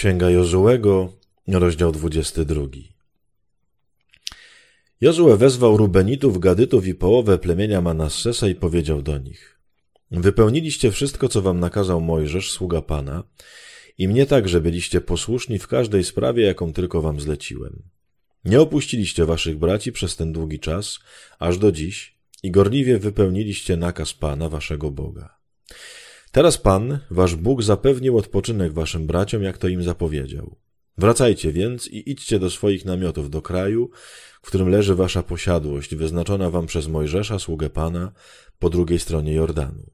Księga Jozułego, rozdział 22. Jozue wezwał Rubenitów, Gadytów i połowę plemienia Manassesa i powiedział do nich: Wypełniliście wszystko, co wam nakazał Mojżesz, sługa Pana, i mnie także byliście posłuszni w każdej sprawie, jaką tylko wam zleciłem. Nie opuściliście waszych braci przez ten długi czas, aż do dziś, i gorliwie wypełniliście nakaz Pana, waszego Boga. Teraz Pan, wasz Bóg, zapewnił odpoczynek waszym braciom, jak to im zapowiedział. Wracajcie więc i idźcie do swoich namiotów, do kraju, w którym leży wasza posiadłość, wyznaczona wam przez Mojżesza, sługę Pana, po drugiej stronie Jordanu.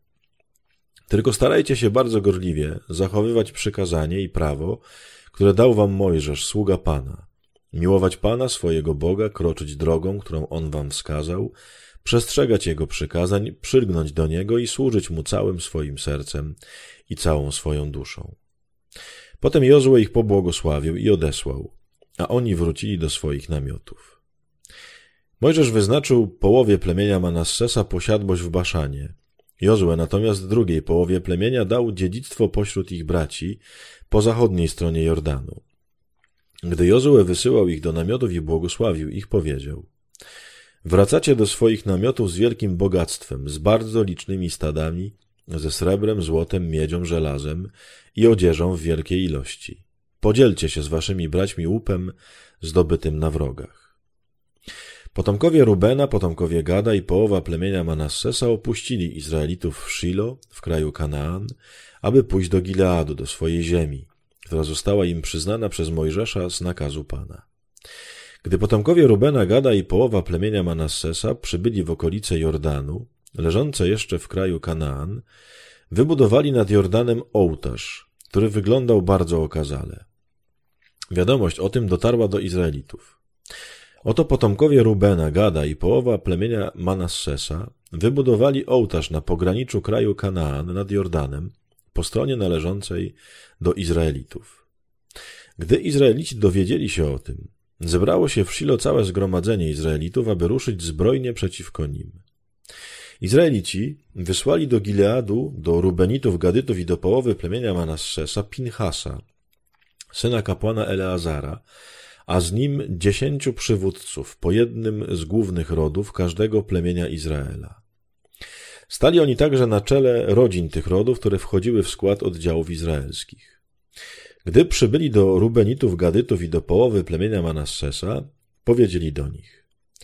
Tylko starajcie się bardzo gorliwie zachowywać przykazanie i prawo, które dał wam Mojżesz, sługa Pana. Miłować Pana, swojego Boga, kroczyć drogą, którą On wam wskazał, przestrzegać Jego przykazań, przylgnąć do Niego i służyć Mu całym swoim sercem i całą swoją duszą. Potem Jozue ich pobłogosławił i odesłał, a oni wrócili do swoich namiotów. Mojżesz wyznaczył połowie plemienia Manassesa posiadłość w Baszanie. Jozue natomiast drugiej połowie plemienia dał dziedzictwo pośród ich braci po zachodniej stronie Jordanu. Gdy Jozue wysyłał ich do namiotów i błogosławił ich, powiedział: Wracacie do swoich namiotów z wielkim bogactwem, z bardzo licznymi stadami, ze srebrem, złotem, miedzią, żelazem i odzieżą w wielkiej ilości. Podzielcie się z waszymi braćmi łupem zdobytym na wrogach. Potomkowie Rubena, potomkowie Gada i połowa plemienia Manassesa opuścili Izraelitów w Shilo, w kraju Kanaan, aby pójść do Gileadu, do swojej ziemi, która została im przyznana przez Mojżesza z nakazu Pana. Gdy potomkowie Rubena, Gada i połowa plemienia Manassesa przybyli w okolice Jordanu, leżące jeszcze w kraju Kanaan, wybudowali nad Jordanem ołtarz, który wyglądał bardzo okazale. Wiadomość o tym dotarła do Izraelitów. Oto potomkowie Rubena, Gada i połowa plemienia Manassesa wybudowali ołtarz na pograniczu kraju Kanaan nad Jordanem, po stronie należącej do Izraelitów. Gdy Izraelici dowiedzieli się o tym, zebrało się w Shilo całe zgromadzenie Izraelitów, aby ruszyć zbrojnie przeciwko nim. Izraelici wysłali do Gileadu, do Rubenitów, Gadytów i do połowy plemienia Manassesa Pinchasa, syna kapłana Eleazara, a z nim 10 przywódców, po jednym z głównych rodów każdego plemienia Izraela. Stali oni także na czele rodzin tych rodów, które wchodziły w skład oddziałów izraelskich. Gdy przybyli do Rubenitów, Gadytów i do połowy plemienia Manassesa, powiedzieli do nich: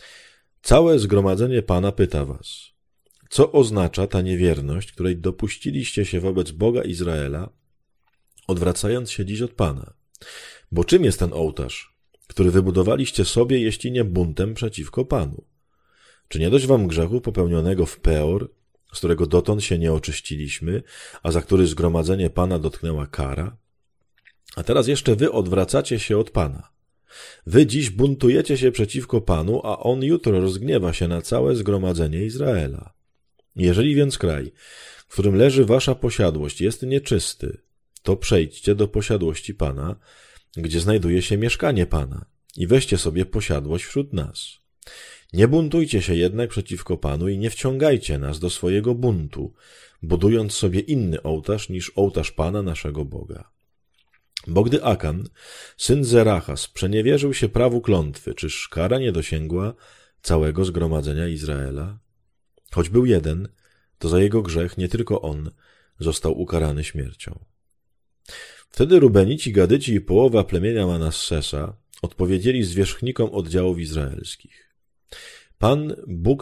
Całe zgromadzenie Pana pyta was, co oznacza ta niewierność, której dopuściliście się wobec Boga Izraela, odwracając się dziś od Pana? Bo czym jest ten ołtarz, który wybudowaliście sobie, jeśli nie buntem przeciwko Panu? Czy nie dość wam grzechu popełnionego w Peor, z którego dotąd się nie oczyściliśmy, a za który zgromadzenie Pana dotknęła kara? A teraz jeszcze wy odwracacie się od Pana. Wy dziś buntujecie się przeciwko Panu, a On jutro rozgniewa się na całe zgromadzenie Izraela. Jeżeli więc kraj, w którym leży wasza posiadłość, jest nieczysty, to przejdźcie do posiadłości Pana, gdzie znajduje się mieszkanie Pana, i weźcie sobie posiadłość wśród nas. Nie buntujcie się jednak przeciwko Panu i nie wciągajcie nas do swojego buntu, budując sobie inny ołtarz niż ołtarz Pana naszego Boga. Bo gdy Akan, syn Zeracha, sprzeniewierzył się prawu klątwy, czyż kara nie dosięgła całego zgromadzenia Izraela? Choć był jeden, to za jego grzech nie tylko on został ukarany śmiercią. Wtedy Rubenici, Gadyci i połowa plemienia Manassesa odpowiedzieli zwierzchnikom oddziałów izraelskich: Pan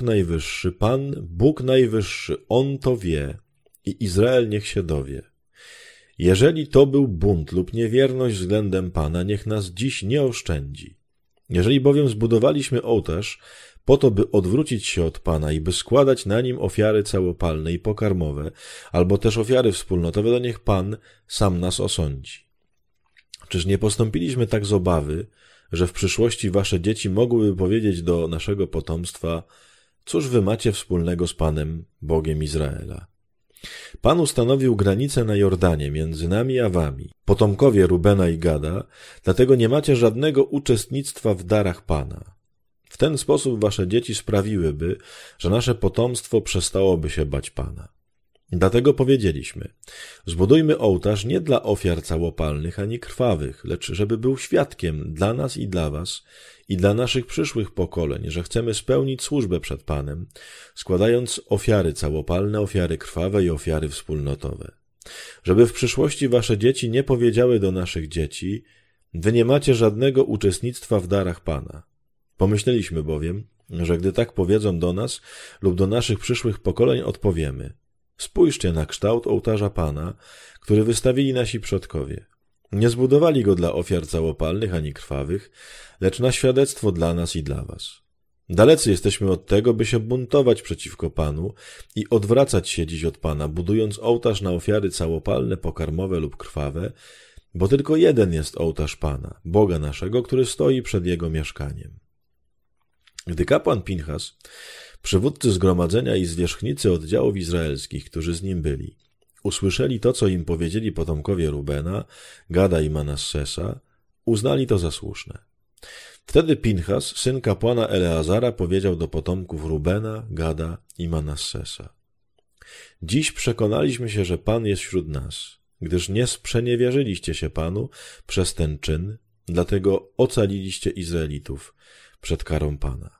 Bóg Najwyższy, On to wie i Izrael niech się dowie. Jeżeli to był bunt lub niewierność względem Pana, niech nas dziś nie oszczędzi. Jeżeli bowiem zbudowaliśmy ołtarz po to, by odwrócić się od Pana i by składać na nim ofiary całopalne i pokarmowe, albo też ofiary wspólnotowe, to niech Pan sam nas osądzi. Czyż nie postąpiliśmy tak z obawy, że w przyszłości wasze dzieci mogłyby powiedzieć do naszego potomstwa: cóż wy macie wspólnego z Panem, Bogiem Izraela? Pan ustanowił granicę na Jordanie między nami a wami, potomkowie Rubena i Gada, dlatego nie macie żadnego uczestnictwa w darach Pana. W ten sposób wasze dzieci sprawiłyby, że nasze potomstwo przestałoby się bać Pana. Dlatego powiedzieliśmy, zbudujmy ołtarz nie dla ofiar całopalnych ani krwawych, lecz żeby był świadkiem dla nas i dla was i dla naszych przyszłych pokoleń, że chcemy spełnić służbę przed Panem, składając ofiary całopalne, ofiary krwawe i ofiary wspólnotowe. Żeby w przyszłości wasze dzieci nie powiedziały do naszych dzieci, wy nie macie żadnego uczestnictwa w darach Pana. Pomyśleliśmy bowiem, że gdy tak powiedzą do nas lub do naszych przyszłych pokoleń, odpowiemy: spójrzcie na kształt ołtarza Pana, który wystawili nasi przodkowie. Nie zbudowali go dla ofiar całopalnych ani krwawych, lecz na świadectwo dla nas i dla was. Dalecy jesteśmy od tego, by się buntować przeciwko Panu i odwracać się dziś od Pana, budując ołtarz na ofiary całopalne, pokarmowe lub krwawe, bo tylko jeden jest ołtarz Pana, Boga naszego, który stoi przed Jego mieszkaniem. Gdy kapłan Pinchas, przywódcy zgromadzenia i zwierzchnicy oddziałów izraelskich, którzy z nim byli, usłyszeli to, co im powiedzieli potomkowie Rubena, Gada i Manassesa, uznali to za słuszne. Wtedy Pinchas, syn kapłana Eleazara, powiedział do potomków Rubena, Gada i Manassesa: dziś przekonaliśmy się, że Pan jest wśród nas, gdyż nie sprzeniewierzyliście się Panu przez ten czyn, dlatego ocaliliście Izraelitów przed karą Pana.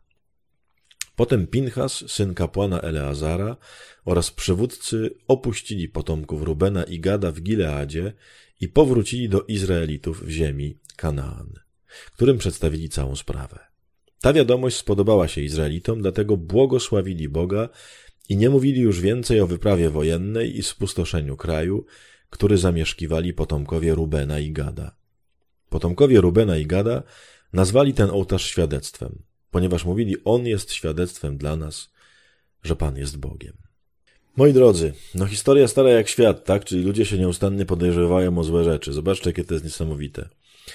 Potem Pinchas, syn kapłana Eleazara oraz przywódcy opuścili potomków Rubena i Gada w Gileadzie i powrócili do Izraelitów w ziemi Kanaan, którym przedstawili całą sprawę. Ta wiadomość spodobała się Izraelitom, dlatego błogosławili Boga i nie mówili już więcej o wyprawie wojennej i spustoszeniu kraju, który zamieszkiwali potomkowie Rubena i Gada. Potomkowie Rubena i Gada nazwali ten ołtarz świadectwem, ponieważ mówili, on jest świadectwem dla nas, że Pan jest Bogiem. Moi drodzy, historia stara jak świat, tak? Czyli ludzie się nieustannie podejrzewają o złe rzeczy. Zobaczcie, jakie to jest niesamowite.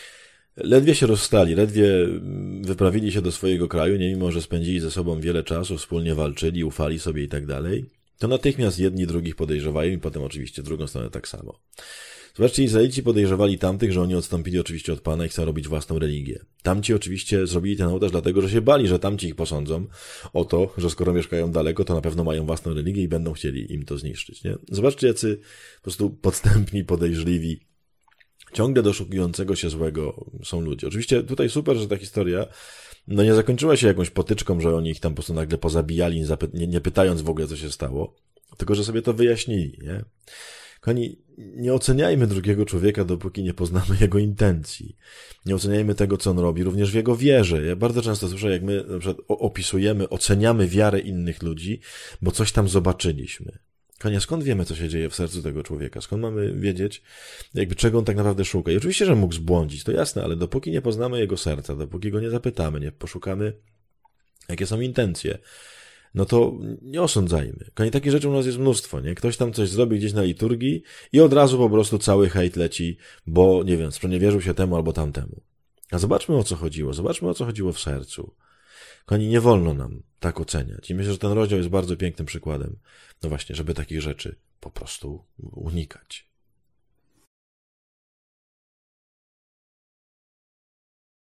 Ledwie się rozstali, ledwie wyprawili się do swojego kraju, nie mimo, że spędzili ze sobą wiele czasu, wspólnie walczyli, ufali sobie i tak dalej, to natychmiast jedni drugich podejrzewają i potem oczywiście drugą stronę tak samo. Zobaczcie, Izraelici podejrzewali tamtych, że oni odstąpili oczywiście od Pana i chcą robić własną religię. Tamci oczywiście zrobili ten ołtarz dlatego, że się bali, że tamci ich posądzą o to, że skoro mieszkają daleko, to na pewno mają własną religię i będą chcieli im to zniszczyć. Nie? Zobaczcie, jacy po prostu podstępni, podejrzliwi, ciągle doszukującego się złego są ludzie. Oczywiście tutaj super, że ta historia nie zakończyła się jakąś potyczką, że oni ich tam po prostu nagle pozabijali, nie pytając w ogóle, co się stało, tylko że sobie to wyjaśnili, nie? Kochani, nie oceniajmy drugiego człowieka, dopóki nie poznamy jego intencji. Nie oceniajmy tego, co on robi, również w jego wierze. Ja bardzo często słyszę, jak my na przykład opisujemy, oceniamy wiarę innych ludzi, bo coś tam zobaczyliśmy. Kochani, skąd wiemy, co się dzieje w sercu tego człowieka? Skąd mamy wiedzieć, czego on tak naprawdę szuka? I oczywiście, że mógł zbłądzić, to jasne, ale dopóki nie poznamy jego serca, dopóki go nie zapytamy, nie poszukamy, jakie są intencje, no to nie osądzajmy. Kochani, takich rzeczy u nas jest mnóstwo, nie? Ktoś tam coś zrobi gdzieś na liturgii i od razu po prostu cały hejt leci, bo, nie wiem, sprzeniewierzył się temu albo tamtemu. A zobaczmy, o co chodziło. Zobaczmy, o co chodziło w sercu. Kochani, nie wolno nam tak oceniać. I myślę, że ten rozdział jest bardzo pięknym przykładem, no właśnie, żeby takich rzeczy po prostu unikać.